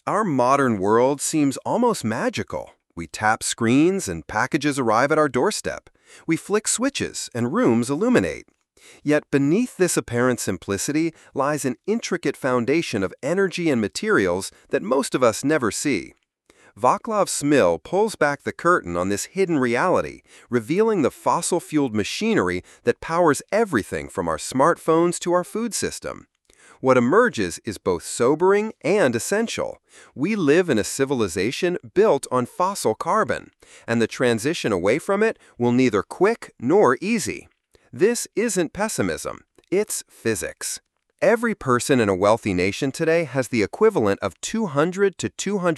Our modern world seems almost magical. We tap screens and packages arrive at our doorstep. We flick switches and rooms illuminate. Yet beneath this apparent simplicity lies an intricate foundation of energy and materials that most of us never see. Vaclav Smil pulls back the curtain on this hidden reality, revealing the fossil-fueled machinery that powers everything from our smartphones to our food system. What emerges is both sobering and essential. We live in a civilization built on fossil carbon, and the transition away from it will neither quick nor easy. This isn't pessimism, it's physics. Every person in a wealthy nation today has the equivalent of 200 to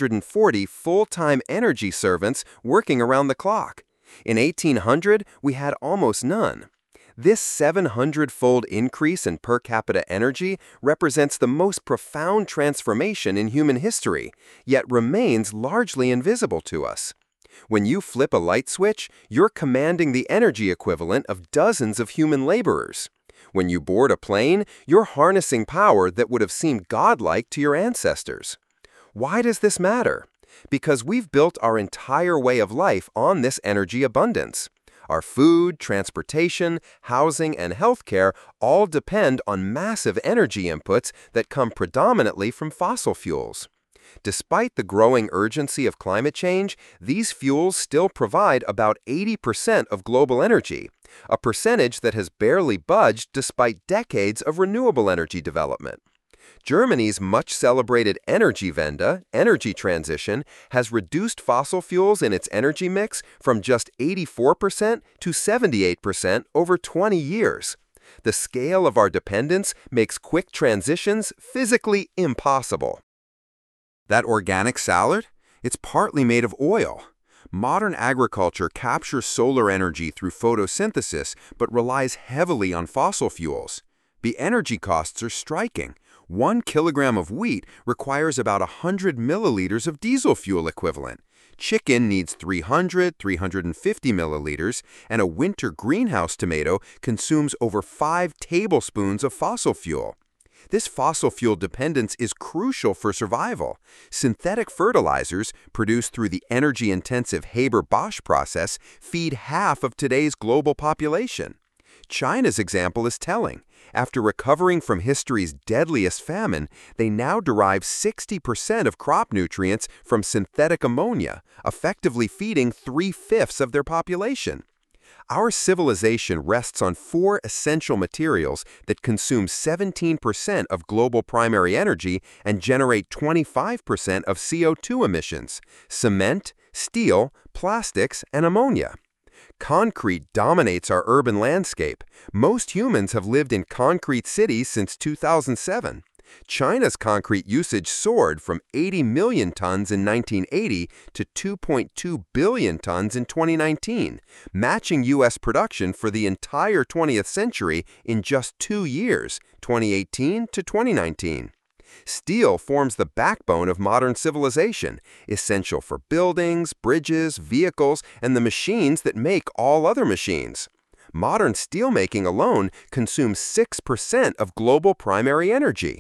240 full-time energy servants working around the clock. In 1800, we had almost none. This 700-fold increase in per capita energy represents the most profound transformation in human history, yet remains largely invisible to us. When you flip a light switch, you're commanding the energy equivalent of dozens of human laborers. When you board a plane, you're harnessing power that would have seemed godlike to your ancestors. Why does this matter? Because we've built our entire way of life on this energy abundance. Our food, transportation, housing, and healthcare all depend on massive energy inputs that come predominantly from fossil fuels. Despite the growing urgency of climate change, these fuels still provide about 80% of global energy, a percentage that has barely budged despite decades of renewable energy development. Germany's much-celebrated Energiewende, energy transition, has reduced fossil fuels in its energy mix from just 84% to 78% over 20 years. The scale of our dependence makes quick transitions physically impossible. That organic salad? It's partly made of oil. Modern agriculture captures solar energy through photosynthesis but relies heavily on fossil fuels. The energy costs are striking. 1 kilogram of wheat requires about 100 milliliters of diesel fuel equivalent. Chicken needs 350 milliliters, and a winter greenhouse tomato consumes over 5 tablespoons of fossil fuel. This fossil fuel dependence is crucial for survival. Synthetic fertilizers, produced through the energy-intensive Haber-Bosch process, feed half of today's global population. China's example is telling. After recovering from history's deadliest famine, they now derive 60% of crop nutrients from synthetic ammonia, effectively feeding 3/5 of their population. Our civilization rests on 4 essential materials that consume 17% of global primary energy and generate 25% of CO2 emissions: cement, steel, plastics, and ammonia. Concrete dominates our urban landscape. Most humans have lived in concrete cities since 2007. China's concrete usage soared from 80 million tons in 1980 to 2.2 billion tons in 2019, matching U.S. production for the entire 20th century in just 2 years, 2018 to 2019. Steel forms the backbone of modern civilization, essential for buildings, bridges, vehicles, and the machines that make all other machines. Modern steelmaking alone consumes 6% of global primary energy.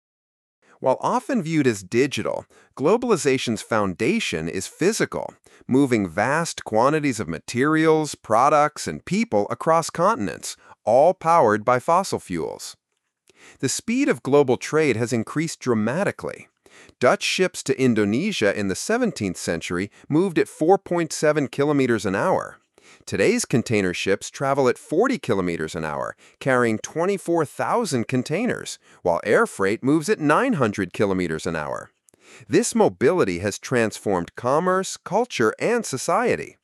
While often viewed as digital, globalization's foundation is physical, moving vast quantities of materials, products, and people across continents, all powered by fossil fuels. The speed of global trade has increased dramatically. Dutch ships to Indonesia in the 17th century moved at 4.7 kilometers an hour. Today's container ships travel at 40 kilometers an hour, carrying 24,000 containers, while air freight moves at 900 kilometers an hour. This mobility has transformed commerce, culture, and society.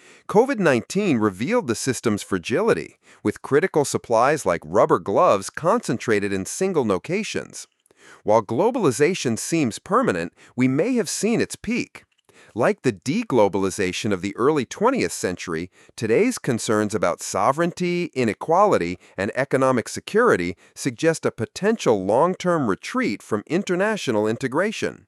COVID-19 revealed the system's fragility, with critical supplies like rubber gloves concentrated in single locations. While globalization seems permanent, we may have seen its peak. Like the deglobalization of the early 20th century, today's concerns about sovereignty, inequality, and economic security suggest a potential long-term retreat from international integration.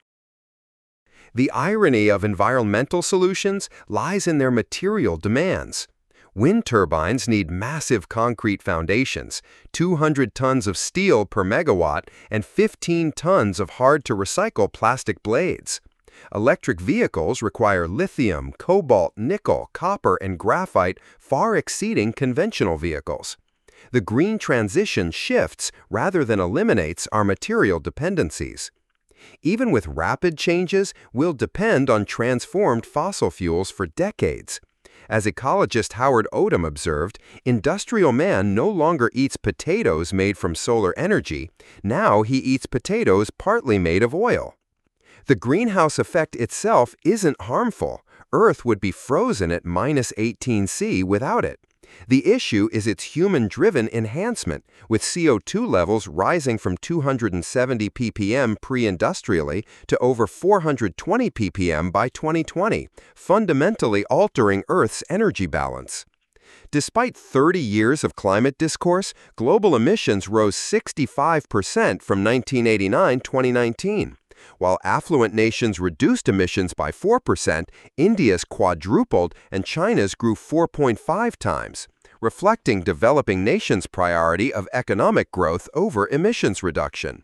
The irony of environmental solutions lies in their material demands. Wind turbines need massive concrete foundations, 200 tons of steel per megawatt, and 15 tons of hard-to-recycle plastic blades. Electric vehicles require lithium, cobalt, nickel, copper, and graphite far exceeding conventional vehicles. The green transition shifts rather than eliminates our material dependencies. Even with rapid changes, we'll depend on transformed fossil fuels for decades. As ecologist Howard Odum observed, industrial man no longer eats potatoes made from solar energy. Now he eats potatoes partly made of oil. The greenhouse effect itself isn't harmful. Earth would be frozen at -18°C without it. The issue is its human-driven enhancement, with CO2 levels rising from 270 ppm pre-industrially to over 420 ppm by 2020, fundamentally altering Earth's energy balance. Despite 30 years of climate discourse, global emissions rose 65% from 1989-2019. While affluent nations reduced emissions by 4%, India's quadrupled and China's grew 4.5 times, reflecting developing nations' priority of economic growth over emissions reduction.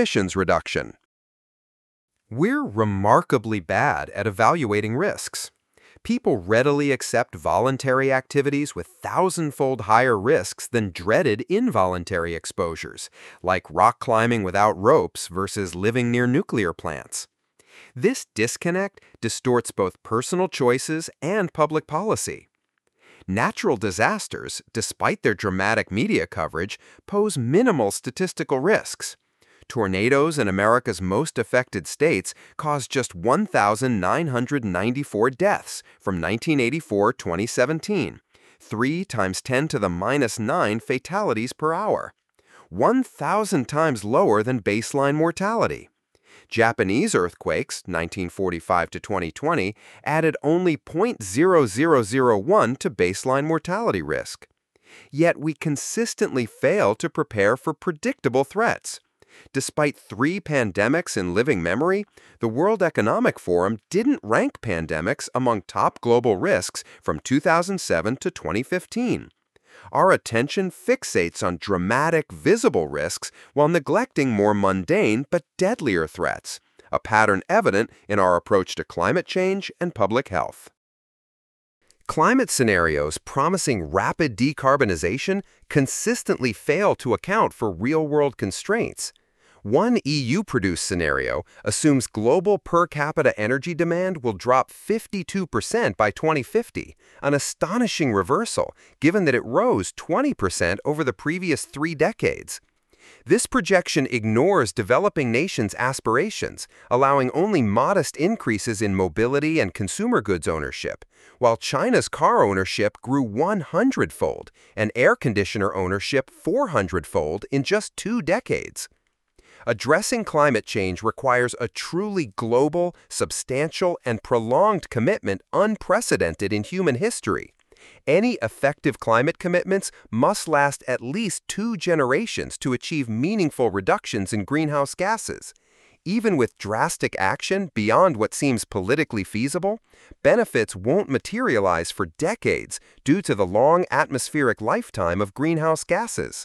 We're remarkably bad at evaluating risks. People readily accept voluntary activities with thousand-fold higher risks than dreaded involuntary exposures, like rock climbing without ropes versus living near nuclear plants. This disconnect distorts both personal choices and public policy. Natural disasters, despite their dramatic media coverage, pose minimal statistical risks. Tornadoes in America's most affected states caused just 1,994 deaths from 1984-2017, 3 × 10⁻⁹ fatalities per hour, 1,000 times lower than baseline mortality. Japanese earthquakes, 1945-2020, added only 0.0001 to baseline mortality risk. Yet we consistently fail to prepare for predictable threats. Despite 3 pandemics in living memory, the World Economic Forum didn't rank pandemics among top global risks from 2007 to 2015. Our attention fixates on dramatic, visible risks while neglecting more mundane but deadlier threats, a pattern evident in our approach to climate change and public health. Climate scenarios promising rapid decarbonization consistently fail to account for real-world constraints. One EU-produced scenario assumes global per capita energy demand will drop 52% by 2050, an astonishing reversal given that it rose 20% over the previous 3 decades. This projection ignores developing nations' aspirations, allowing only modest increases in mobility and consumer goods ownership, while China's car ownership grew 100-fold and air conditioner ownership 400-fold in just 2 decades. Addressing climate change requires a truly global, substantial, and prolonged commitment unprecedented in human history. Any effective climate commitments must last at least 2 generations to achieve meaningful reductions in greenhouse gases. Even with drastic action beyond what seems politically feasible, benefits won't materialize for decades due to the long atmospheric lifetime of greenhouse gases.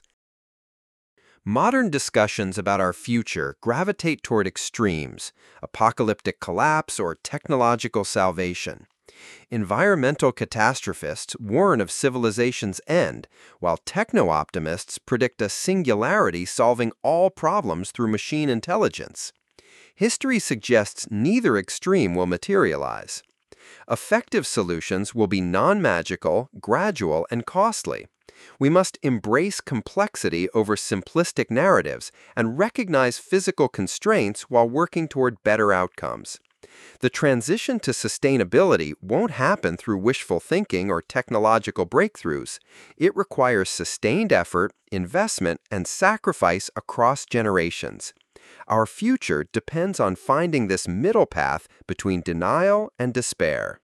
Modern discussions about our future gravitate toward extremes, apocalyptic collapse or technological salvation. Environmental catastrophists warn of civilization's end, while techno-optimists predict a singularity solving all problems through machine intelligence. History suggests neither extreme will materialize. Effective solutions will be non-magical, gradual, and costly. We must embrace complexity over simplistic narratives and recognize physical constraints while working toward better outcomes. The transition to sustainability won't happen through wishful thinking or technological breakthroughs. It requires sustained effort, investment, and sacrifice across generations. Our future depends on finding this middle path between denial and despair.